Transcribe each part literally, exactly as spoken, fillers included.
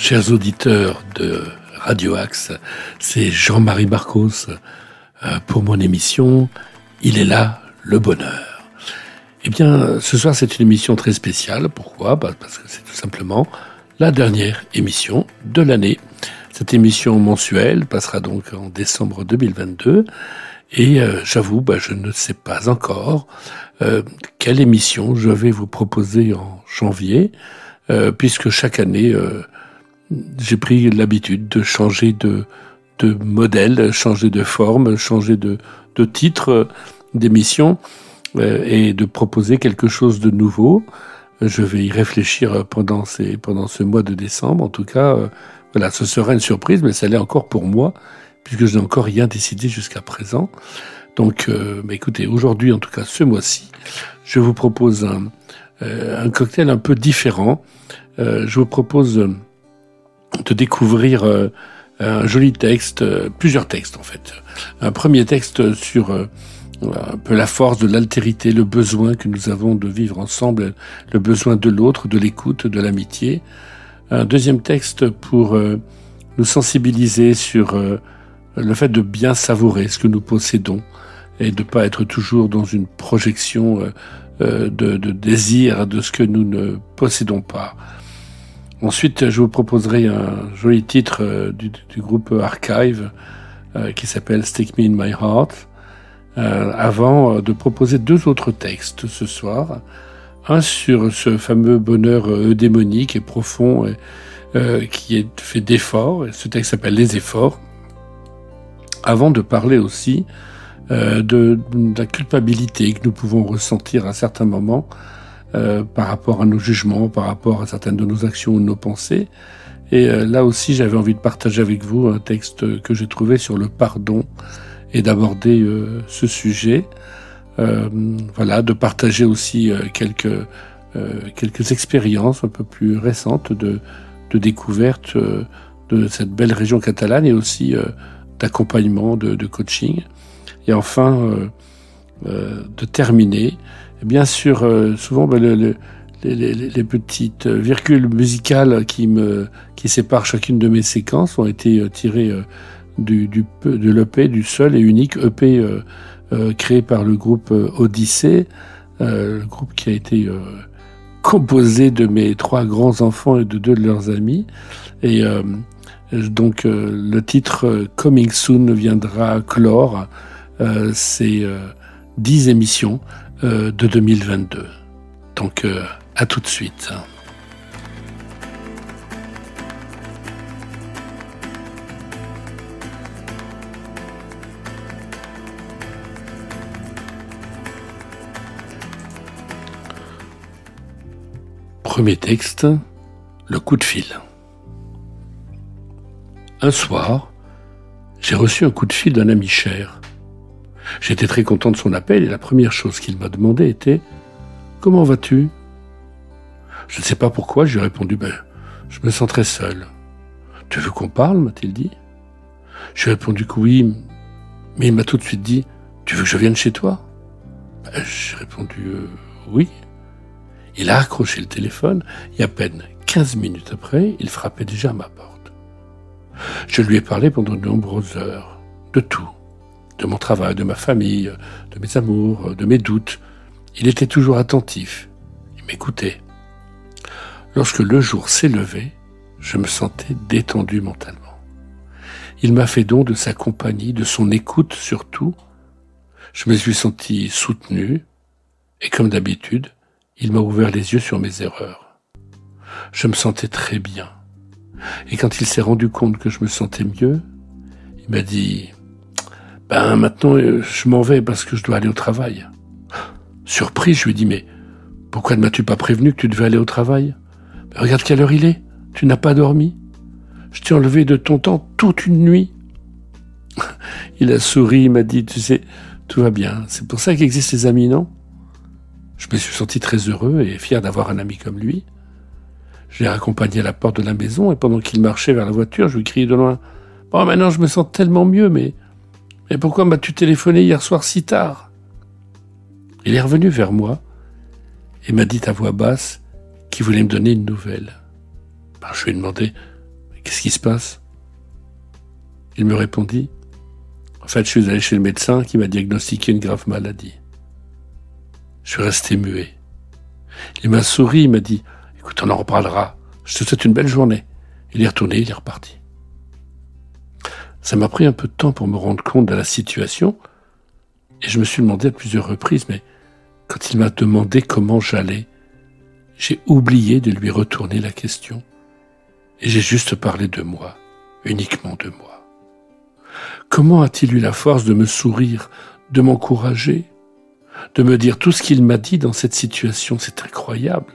Chers auditeurs de Radio Axe, c'est Jean-Marie Marcos euh, pour mon émission « Il est là, le bonheur ». Eh bien, ce soir, c'est une émission très spéciale. Pourquoi ? Bah, parce que c'est tout simplement la dernière émission de l'année. Cette émission mensuelle passera donc en décembre deux mille vingt-deux. Et euh, j'avoue, bah, je ne sais pas encore euh, quelle émission je vais vous proposer en janvier, euh, puisque chaque année, euh, j'ai pris l'habitude de changer de, de modèle, changer de forme, changer de, de titre euh, d'émission euh, et de proposer quelque chose de nouveau. Je vais y réfléchir pendant, ces, pendant ce mois de décembre. En tout cas, euh, voilà, ce sera une surprise, mais ça l'est encore pour moi, puisque je n'ai encore rien décidé jusqu'à présent. Donc, euh, bah écoutez, aujourd'hui, en tout cas ce mois-ci, je vous propose un, euh, un cocktail un peu différent. Euh, je vous propose euh, de découvrir euh, un joli texte, euh, plusieurs textes en fait. Un premier texte sur euh, un peu la force de l'altérité, le besoin que nous avons de vivre ensemble, le besoin de l'autre, de l'écoute, de l'amitié. Un deuxième texte pour euh, nous sensibiliser sur euh, le fait de bien savourer ce que nous possédons et de ne pas être toujours dans une projection euh, euh, de, de désir de ce que nous ne possédons pas. Ensuite, je vous proposerai un joli titre euh, du, du groupe Archive euh, qui s'appelle « Stick Me in My Heart », euh, avant euh, de proposer deux autres textes ce soir. Un sur ce fameux bonheur euh, eudémonique et profond euh, euh, qui est fait d'efforts. Ce texte s'appelle « Les efforts ». Avant de parler aussi euh, de, de la culpabilité que nous pouvons ressentir à certains moments Euh, par rapport à nos jugements, par rapport à certaines de nos actions ou de nos pensées. Et euh, là aussi, j'avais envie de partager avec vous un texte que j'ai trouvé sur le pardon et d'aborder euh, ce sujet. Euh, voilà, de partager aussi euh, quelques, euh, quelques expériences un peu plus récentes de, de découverte euh, de cette belle région catalane et aussi euh, d'accompagnement, de, de coaching. Et enfin, euh, euh, de terminer bien sûr, euh, souvent, ben, le, le, les, les, les petites virgules musicales qui me qui séparent chacune de mes séquences ont été euh, tirées euh, du, du de l'E P, du seul et unique E P euh, euh, créé par le groupe euh, Odyssée, euh, le groupe qui a été euh, composé de mes trois grands enfants et de deux de leurs amis. Et euh, donc, euh, le titre euh, Coming Soon viendra clore euh, ces euh, dix émissions Euh, de deux mille vingt-deux. Donc, euh, à tout de suite. Premier texte, le coup de fil. Un soir, j'ai reçu un coup de fil d'un ami cher. J'étais très content de son appel et la première chose qu'il m'a demandé était « Comment vas-tu » Je ne sais pas pourquoi, je lui ai répondu « Ben, je me sens très seul. »« Tu veux qu'on parle ?» m'a-t-il dit. Je lui ai répondu que oui, mais il m'a tout de suite dit « Tu veux que je vienne chez toi ?» ben, J'ai répondu euh, « Oui ». Il a accroché le téléphone et à peine quinze minutes après, il frappait déjà à ma porte. Je lui ai parlé pendant de nombreuses heures, de tout. De mon travail, de ma famille, de mes amours, de mes doutes. Il était toujours attentif. Il m'écoutait. Lorsque le jour s'est levé, je me sentais détendu mentalement. Il m'a fait don de sa compagnie, de son écoute surtout. Je me suis senti soutenu et comme d'habitude, il m'a ouvert les yeux sur mes erreurs. Je me sentais très bien. Et quand il s'est rendu compte que je me sentais mieux, il m'a dit... Ben, maintenant, je m'en vais parce que je dois aller au travail. Surpris, je lui ai dit, mais pourquoi ne m'as-tu pas prévenu que tu devais aller au travail ? Ben, regarde quelle heure il est. Tu n'as pas dormi. Je t'ai enlevé de ton temps toute une nuit. Il a souri, il m'a dit, tu sais, tout va bien. C'est pour ça qu'existent les amis, non ? Je me suis senti très heureux et fier d'avoir un ami comme lui. Je l'ai raccompagné à la porte de la maison et pendant qu'il marchait vers la voiture, je lui criai de loin, bon, maintenant, je me sens tellement mieux, mais... « Mais pourquoi m'as-tu téléphoné hier soir si tard ?» Il est revenu vers moi et m'a dit à voix basse qu'il voulait me donner une nouvelle. Ben, je lui ai demandé Qu'est-ce qui se passe ? Il me répondit, en fait, je suis allé chez le médecin qui m'a diagnostiqué une grave maladie. Je suis resté muet. Il m'a souri, il m'a dit, écoute, on en reparlera. Je te souhaite une belle journée. Il est retourné, il est reparti. Ça m'a pris un peu de temps pour me rendre compte de la situation et je me suis demandé à plusieurs reprises, mais quand il m'a demandé comment j'allais, j'ai oublié de lui retourner la question et j'ai juste parlé de moi, uniquement de moi. Comment a-t-il eu la force de me sourire, de m'encourager, de me dire tout ce qu'il m'a dit dans cette situation? C'est incroyable.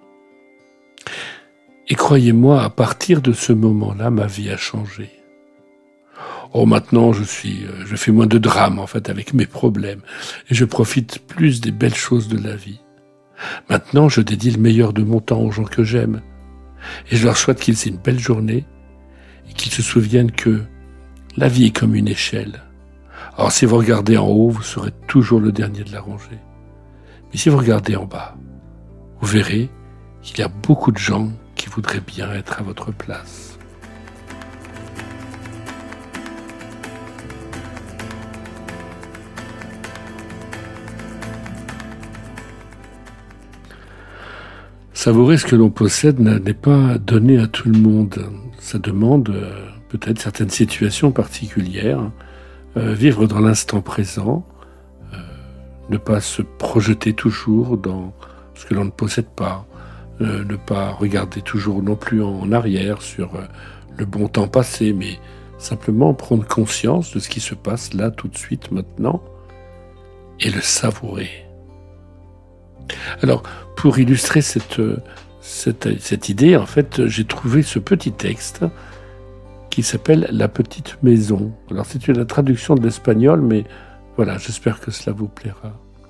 Et croyez-moi, à partir de ce moment-là, ma vie a changé. Oh, maintenant, je suis, je fais moins de drame, en fait, avec mes problèmes. Et je profite plus des belles choses de la vie. Maintenant, je dédie le meilleur de mon temps aux gens que j'aime. Et je leur souhaite qu'ils aient une belle journée et qu'ils se souviennent que la vie est comme une échelle. Alors, si vous regardez en haut, vous serez toujours le dernier de la rangée. Mais si vous regardez en bas, vous verrez qu'il y a beaucoup de gens qui voudraient bien être à votre place. Savourer ce que l'on possède n'est pas donné à tout le monde. Ça demande euh, peut-être certaines situations particulières. Euh, vivre dans l'instant présent, euh, ne pas se projeter toujours dans ce que l'on ne possède pas, euh, ne pas regarder toujours non plus en arrière sur euh, le bon temps passé, mais simplement prendre conscience de ce qui se passe là, tout de suite, maintenant, et le savourer. Alors, pour illustrer cette, cette, cette idée, en fait, j'ai trouvé ce petit texte qui s'appelle « La petite maison ». Alors, c'est une traduction de l'espagnol, mais voilà, j'espère que cela vous plaira.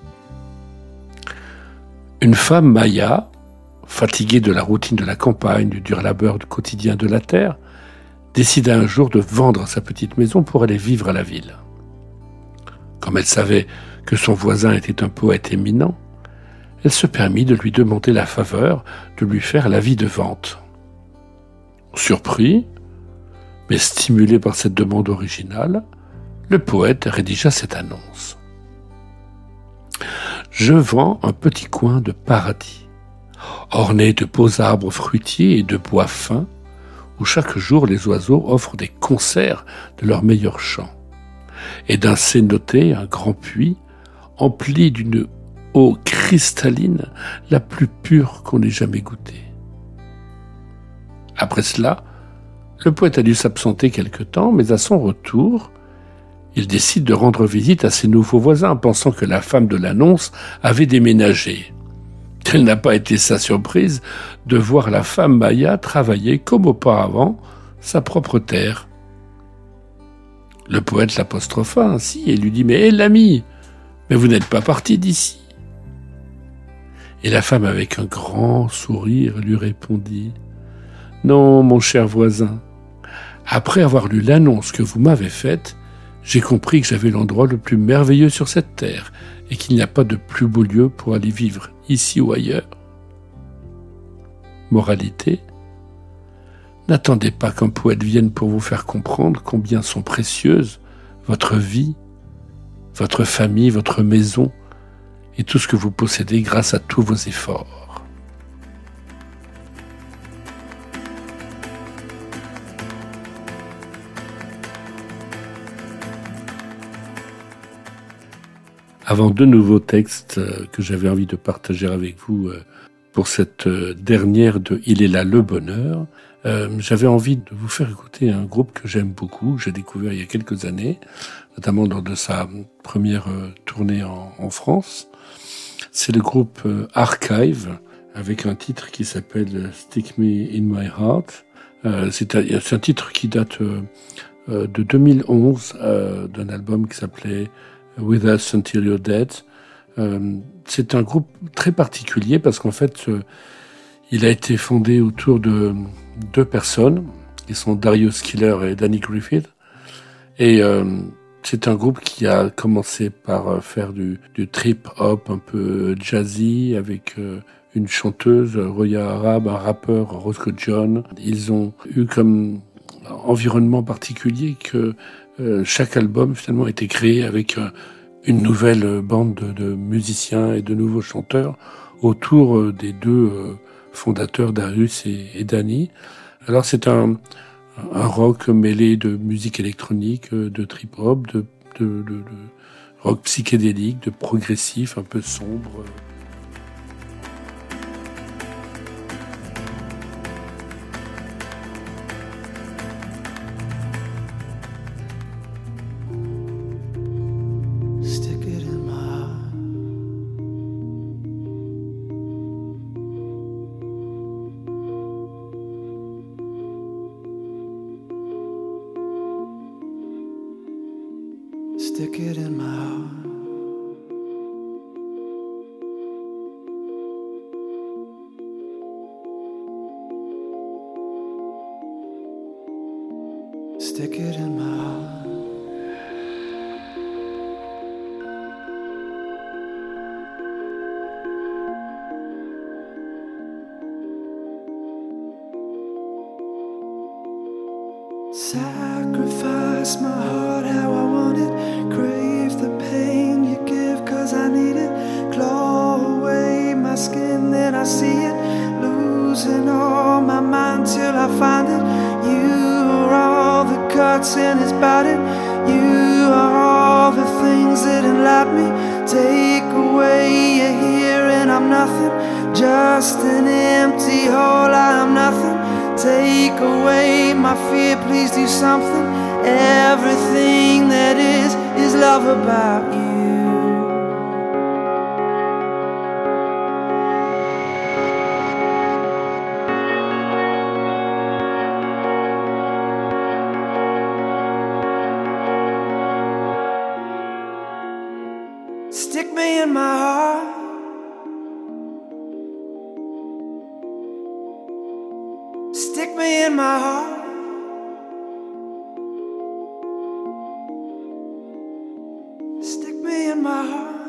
Une femme maya, fatiguée de la routine de la campagne, du dur labeur quotidien de la terre, décida un jour de vendre sa petite maison pour aller vivre à la ville. Comme elle savait que son voisin était un poète éminent, elle se permit de lui demander la faveur de lui faire l'avis de vente. Surpris, mais stimulé par cette demande originale, le poète rédigea cette annonce. « Je vends un petit coin de paradis, orné de beaux arbres fruitiers et de bois fins, où chaque jour les oiseaux offrent des concerts de leurs meilleurs chants, et d'un cénoté, un grand puits, empli d'une eau cristalline, la plus pure qu'on ait jamais goûtée. » Après cela, le poète a dû s'absenter quelque temps, mais à son retour, il décide de rendre visite à ses nouveaux voisins, pensant que la femme de l'annonce avait déménagé. Quelle n'a pas été sa surprise de voir la femme maya travailler comme auparavant sa propre terre. Le poète l'apostropha ainsi et lui dit « Mais hé, l'ami, mais vous n'êtes pas parti d'ici ?» Et la femme, avec un grand sourire, lui répondit « Non, mon cher voisin, après avoir lu l'annonce que vous m'avez faite, j'ai compris que j'avais l'endroit le plus merveilleux sur cette terre et qu'il n'y a pas de plus beau lieu pour aller vivre, ici ou ailleurs. » Moralité : n'attendez pas qu'un poète vienne pour vous faire comprendre combien sont précieuses votre vie, votre famille, votre maison et tout ce que vous possédez grâce à tous vos efforts. Avant deux nouveaux textes que j'avais envie de partager avec vous pour cette dernière de « Il est là le bonheur », euh, j'avais envie de vous faire écouter un groupe que j'aime beaucoup, que j'ai découvert il y a quelques années, notamment lors de sa première tournée en, en France. C'est le groupe Archive, avec un titre qui s'appelle « Stick Me in My Heart ». Euh, c'est, un, c'est un titre qui date euh, de deux mille onze, euh, d'un album qui s'appelait « With Us Until You're Dead ». Euh, c'est un groupe très particulier parce qu'en fait, euh, il a été fondé autour de deux personnes, qui sont Darius Killer et Danny Griffith. Et euh, c'est un groupe qui a commencé par faire du, du trip-hop un peu jazzy avec euh, une chanteuse, Roya Arab, un rappeur, Roscoe John. Ils ont eu comme environnement particulier que euh, chaque album finalement a été créé avec euh, une nouvelle bande de, de musiciens et de nouveaux chanteurs autour euh, des deux euh, fondateurs, Darius et, et Danny. Alors c'est un, un rock mêlé de musique électronique, de trip-hop, de, de, de, de rock psychédélique, de progressif, un peu sombre. Stick it in my heart. Stick it in my heart. Sacrifice my heart how I want it. Crave the pain you give cause I need it. Claw away my skin then I see it. Losing all my mind till I find it. You are all the cuts in his body. You are all the things that enlighten me. Take away your here and I'm nothing. Just an empty hole, I am nothing. Take away my fear, please do something. Everything that is, is love about you. Stick me in my heart. Stick me in my heart. Stick me in my heart.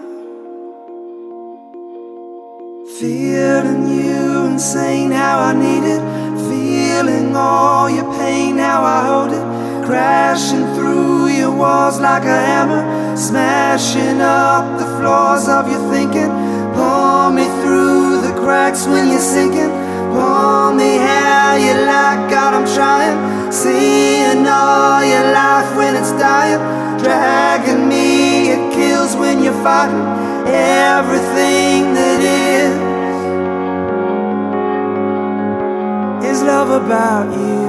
Feeling you insane, how I need it. Feeling all your pain, how I hold it. Crashing through your walls like a hammer. Smashing up the floors of your thinking. Pull me through the cracks when you're sinking. Pull me how you like, God I'm trying. Seeing all your life when it's dying. Dragging me, it kills when you're fighting. Everything that is, is love about you.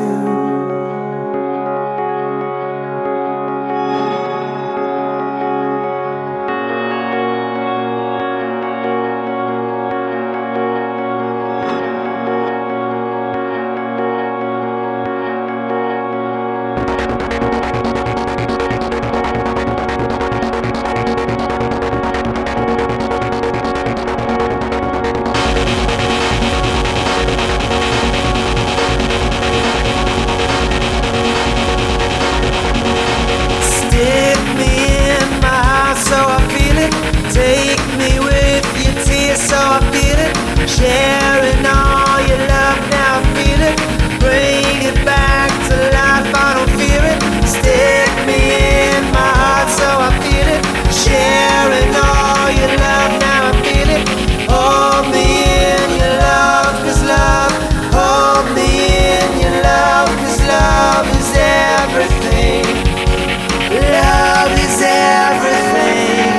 Sharing all your love, now I feel it. Bring it back to life, I don't fear it. Stick me in my heart so I feel it. Sharing all your love, now I feel it. Hold me in your love, cause love. Hold me in your love, cause love is everything. Love is everything.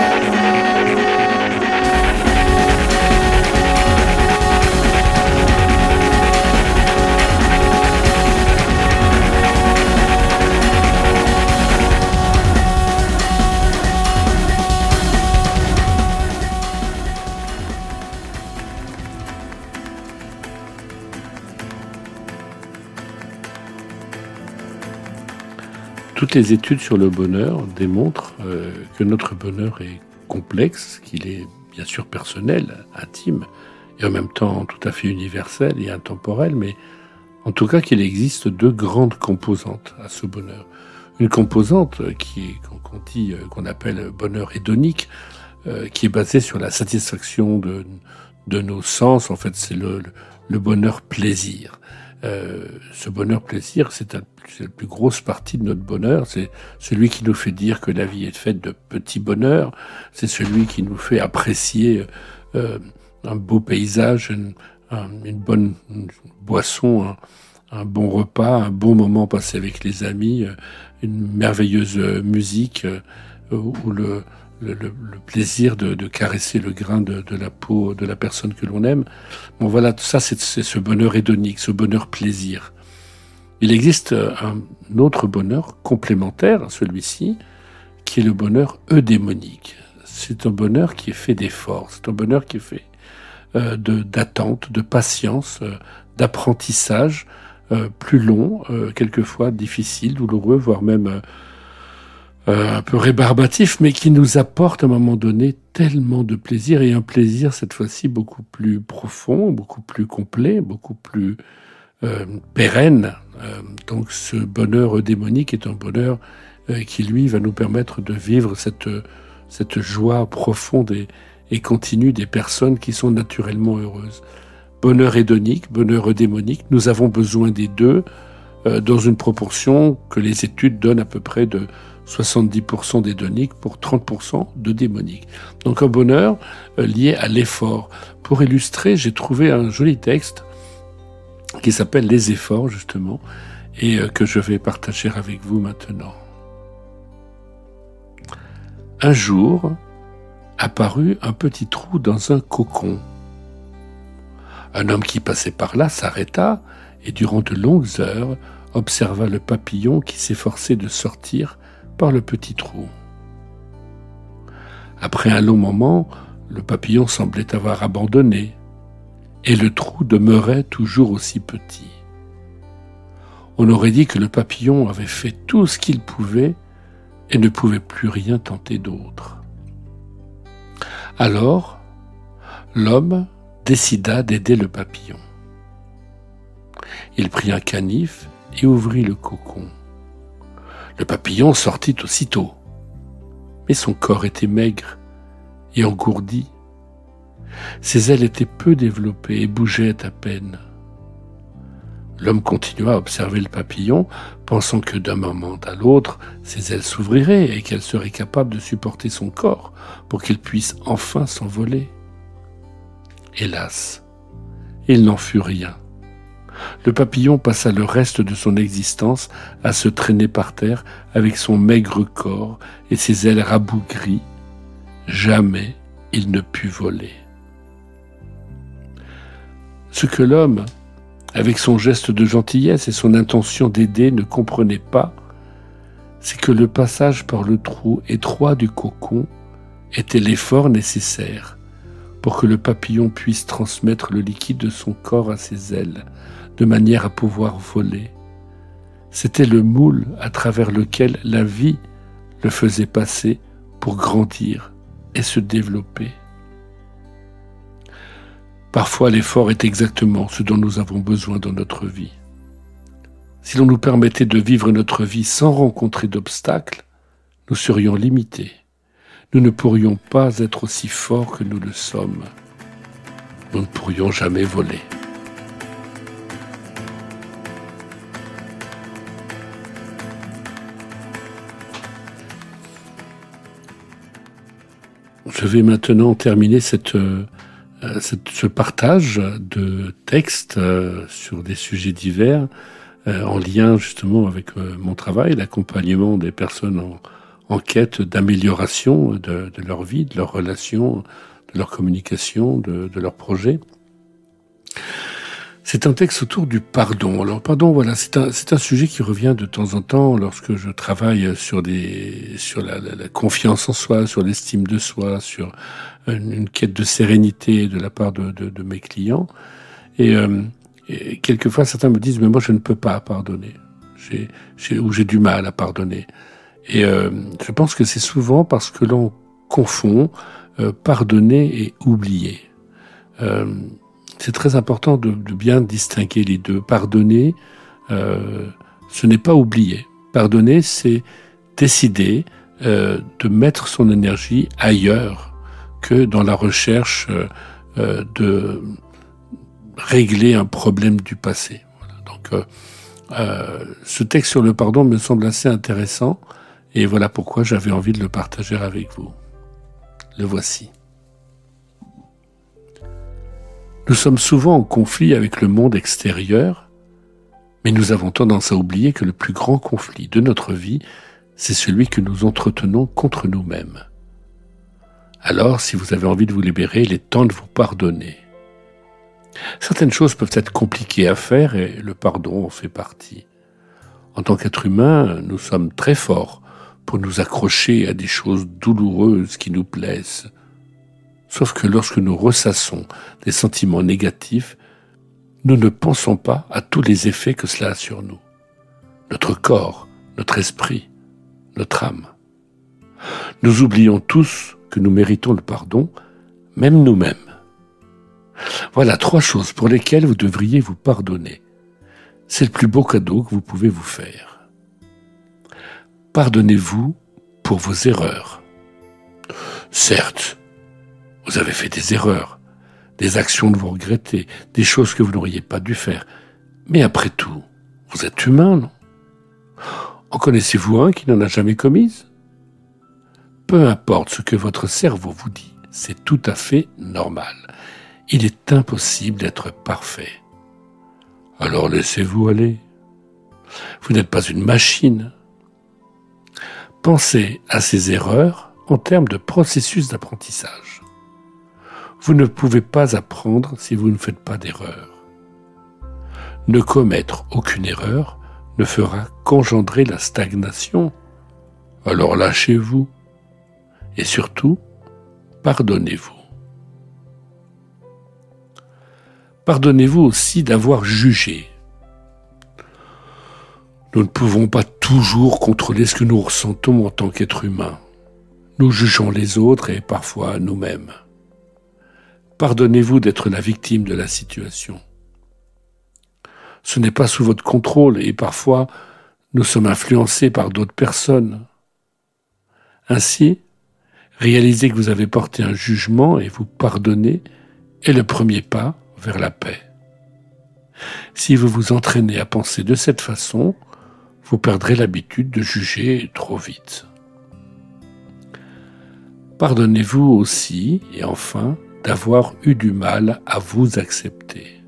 Toutes les études sur le bonheur démontrent euh, que notre bonheur est complexe, qu'il est bien sûr personnel, intime, et en même temps tout à fait universel et intemporel, mais en tout cas qu'il existe deux grandes composantes à ce bonheur. Une composante qui est, qu'on dit, qu'on appelle bonheur hédonique, euh, qui est basée sur la satisfaction de, de nos sens. En fait, c'est le, le bonheur plaisir. Euh, ce bonheur-plaisir, c'est, un, c'est la plus grosse partie de notre bonheur. C'est celui qui nous fait dire que la vie est faite de petits bonheurs. C'est celui qui nous fait apprécier euh, un beau paysage, une, un, une bonne une boisson, un, un bon repas, un bon moment passé avec les amis, une merveilleuse musique euh, ou le, le, le, le plaisir de, de caresser le grain de, de la peau de la personne que l'on aime. Bon voilà, tout ça c'est, c'est ce bonheur hédonique, ce bonheur plaisir. Il existe un autre bonheur complémentaire à celui-ci, qui est le bonheur eudémonique. C'est un bonheur qui est fait d'efforts, c'est un bonheur qui est fait euh, de, d'attente, de patience, euh, d'apprentissage, euh, plus long, euh, quelquefois difficile, douloureux, voire même euh, Euh, un peu rébarbatif, mais qui nous apporte à un moment donné tellement de plaisir, et un plaisir cette fois-ci beaucoup plus profond, beaucoup plus complet, beaucoup plus euh, pérenne. Euh, donc ce bonheur démonique est un bonheur euh, qui lui va nous permettre de vivre cette, cette joie profonde et, et continue des personnes qui sont naturellement heureuses. Bonheur hédonique, bonheur démonique, nous avons besoin des deux euh, dans une proportion que les études donnent à peu près de soixante-dix pour cent d'hédonique pour trente pour cent de démonique. Donc un bonheur euh, lié à l'effort. Pour illustrer, j'ai trouvé un joli texte qui s'appelle « Les efforts » justement, et euh, que je vais partager avec vous maintenant. Un jour, apparut un petit trou dans un cocon. Un homme qui passait par là s'arrêta et durant de longues heures observa le papillon qui s'efforçait de sortir par le petit trou. Après un long moment, le papillon semblait avoir abandonné, et le trou demeurait toujours aussi petit. On aurait dit que le papillon avait fait tout ce qu'il pouvait et ne pouvait plus rien tenter d'autre. Alors, l'homme décida d'aider le papillon. Il prit un canif et ouvrit le cocon. Le papillon sortit aussitôt, mais son corps était maigre et engourdi. Ses ailes étaient peu développées et bougeaient à peine. L'homme continua à observer le papillon, pensant que d'un moment à l'autre, ses ailes s'ouvriraient et qu'elle serait capable de supporter son corps pour qu'il puisse enfin s'envoler. Hélas, il n'en fut rien. Le papillon passa le reste de son existence à se traîner par terre avec son maigre corps et ses ailes rabougries. Jamais il ne put voler. Ce que l'homme, avec son geste de gentillesse et son intention d'aider, ne comprenait pas, c'est que le passage par le trou étroit du cocon était l'effort nécessaire pour que le papillon puisse transmettre le liquide de son corps à ses ailes, de manière à pouvoir voler. C'était le moule à travers lequel la vie le faisait passer pour grandir et se développer. Parfois, l'effort est exactement ce dont nous avons besoin dans notre vie. Si l'on nous permettait de vivre notre vie sans rencontrer d'obstacles, nous serions limités. Nous ne pourrions pas être aussi forts que nous le sommes. Nous ne pourrions jamais voler. Je vais maintenant terminer cette, euh, cette, ce partage de textes euh, sur des sujets divers euh, en lien justement avec euh, mon travail, l'accompagnement des personnes en, en quête d'amélioration de, de leur vie, de leurs relations, de leur communication, de, de leurs projets. C'est un texte autour du pardon. Alors, pardon, voilà, c'est un, c'est un sujet qui revient de temps en temps lorsque je travaille sur des, sur la, la, la confiance en soi, sur l'estime de soi, sur une, une quête de sérénité de la part de, de, de mes clients. Et, euh, et quelquefois, certains me disent, mais moi, je ne peux pas pardonner. J'ai, j'ai, ou j'ai du mal à pardonner. Et euh, je pense que c'est souvent parce que l'on confond euh, pardonner et oublier. Euh, C'est très important de, de bien distinguer les deux. Pardonner, euh, ce n'est pas oublier. Pardonner, c'est décider euh, de mettre son énergie ailleurs que dans la recherche euh, de régler un problème du passé. Voilà. Donc, Donc, euh, euh, ce texte sur le pardon me semble assez intéressant, et voilà pourquoi j'avais envie de le partager avec vous. Le voici. Nous sommes souvent en conflit avec le monde extérieur, mais nous avons tendance à oublier que le plus grand conflit de notre vie, c'est celui que nous entretenons contre nous-mêmes. Alors, si vous avez envie de vous libérer, il est temps de vous pardonner. Certaines choses peuvent être compliquées à faire et le pardon en fait partie. En tant qu'être humain, nous sommes très forts pour nous accrocher à des choses douloureuses qui nous plaisent. Sauf que lorsque nous ressassons des sentiments négatifs, nous ne pensons pas à tous les effets que cela a sur nous. Notre corps, notre esprit, notre âme. Nous oublions tous que nous méritons le pardon, même nous-mêmes. Voilà trois choses pour lesquelles vous devriez vous pardonner. C'est le plus beau cadeau que vous pouvez vous faire. Pardonnez-vous pour vos erreurs. Certes, vous avez fait des erreurs, des actions que vous regrettez, des choses que vous n'auriez pas dû faire. Mais après tout, vous êtes humain, non ? En connaissez-vous un qui n'en a jamais commise ? Peu importe ce que votre cerveau vous dit, c'est tout à fait normal. Il est impossible d'être parfait. Alors laissez-vous aller. Vous n'êtes pas une machine. Pensez à ces erreurs en termes de processus d'apprentissage. Vous ne pouvez pas apprendre si vous ne faites pas d'erreur. Ne commettre aucune erreur ne fera qu'engendrer la stagnation. Alors lâchez-vous. Et surtout, pardonnez-vous. Pardonnez-vous aussi d'avoir jugé. Nous ne pouvons pas toujours contrôler ce que nous ressentons en tant qu'être humain. Nous jugeons les autres et parfois nous-mêmes. Pardonnez-vous d'être la victime de la situation. Ce n'est pas sous votre contrôle et parfois nous sommes influencés par d'autres personnes. Ainsi, réaliser que vous avez porté un jugement et vous pardonner est le premier pas vers la paix. Si vous vous entraînez à penser de cette façon, vous perdrez l'habitude de juger trop vite. Pardonnez-vous aussi, et enfin, d'avoir eu du mal à vous accepter.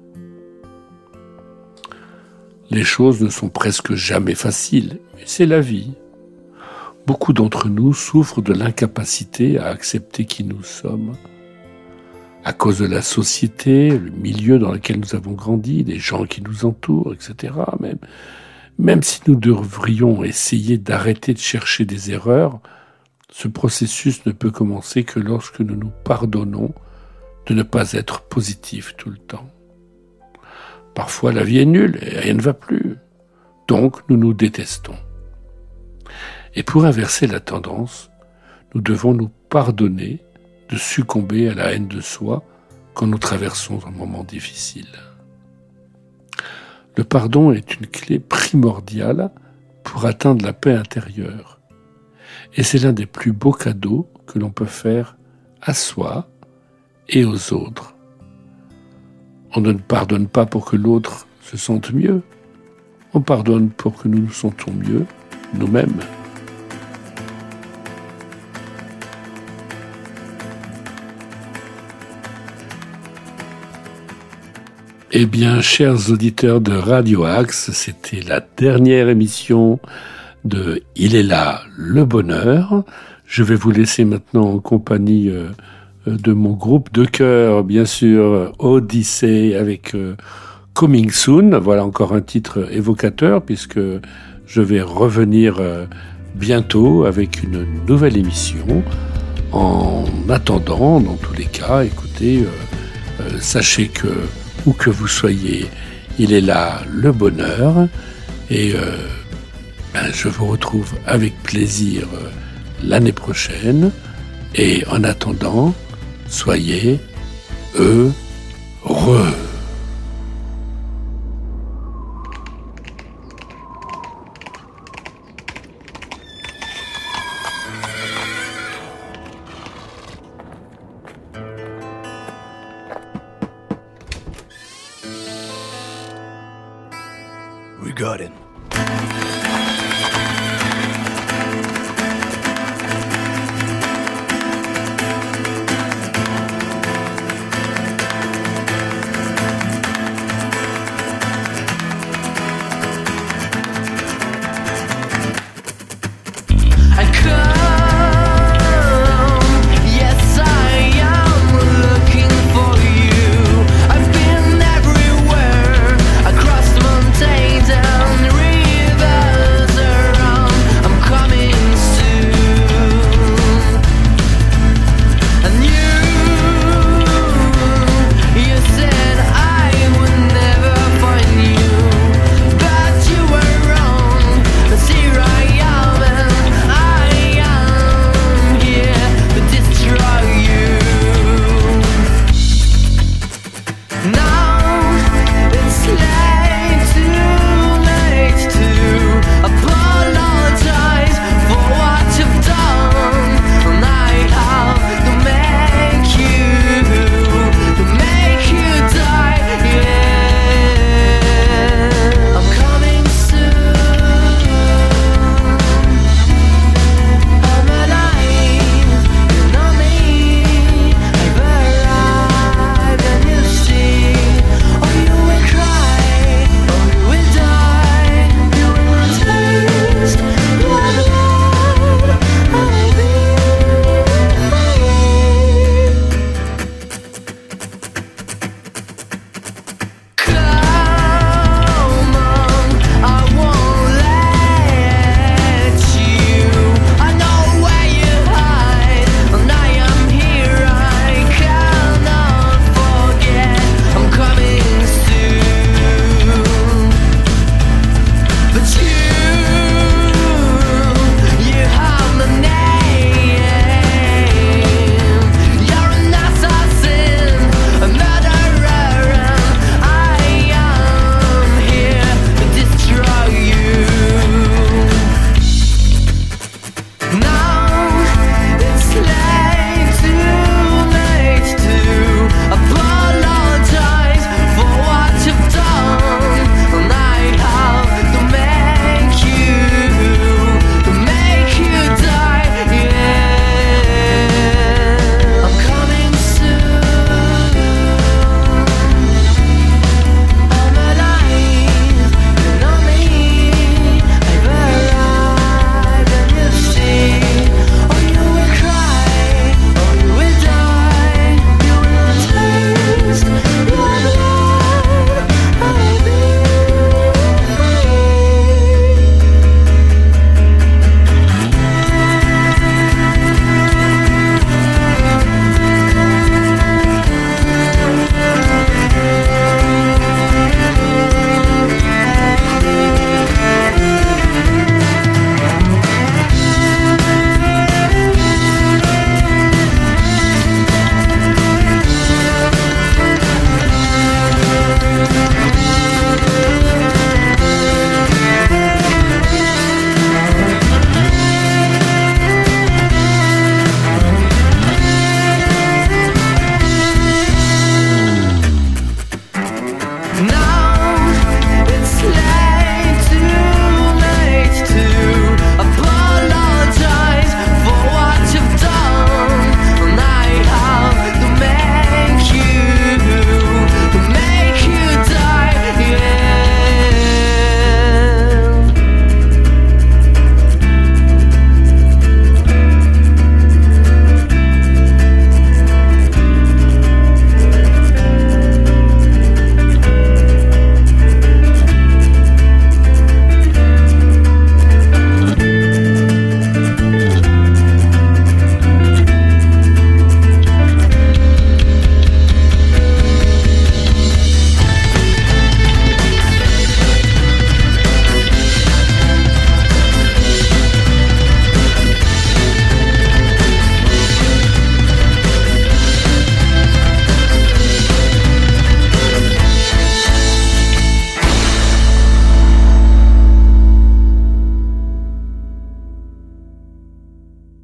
Les choses ne sont presque jamais faciles, mais c'est la vie. Beaucoup d'entre nous souffrent de l'incapacité à accepter qui nous sommes, à cause de la société, le milieu dans lequel nous avons grandi, les gens qui nous entourent, et cetera. Même, même si nous devrions essayer d'arrêter de chercher des erreurs, ce processus ne peut commencer que lorsque nous nous pardonnons de ne pas être positifs tout le temps. Parfois, la vie est nulle et rien ne va plus. Donc, nous nous détestons. Et pour inverser la tendance, nous devons nous pardonner de succomber à la haine de soi quand nous traversons un moment difficile. Le pardon est une clé primordiale pour atteindre la paix intérieure. Et c'est l'un des plus beaux cadeaux que l'on peut faire à soi et aux autres. On ne pardonne pas pour que l'autre se sente mieux. On pardonne pour que nous nous sentons mieux nous-mêmes. Eh bien, chers auditeurs de Radio Axe, c'était la dernière émission de Il est là, le bonheur. Je vais vous laisser maintenant en compagnie euh, de mon groupe de chœur, bien sûr, Odyssée avec euh, Coming Soon. Voilà encore un titre évocateur puisque je vais revenir euh, bientôt avec une nouvelle émission. En attendant, dans tous les cas, écoutez, euh, euh, sachez que où que vous soyez, il est là le bonheur et euh, ben, je vous retrouve avec plaisir euh, l'année prochaine et en attendant, soyez heureux. Gooden.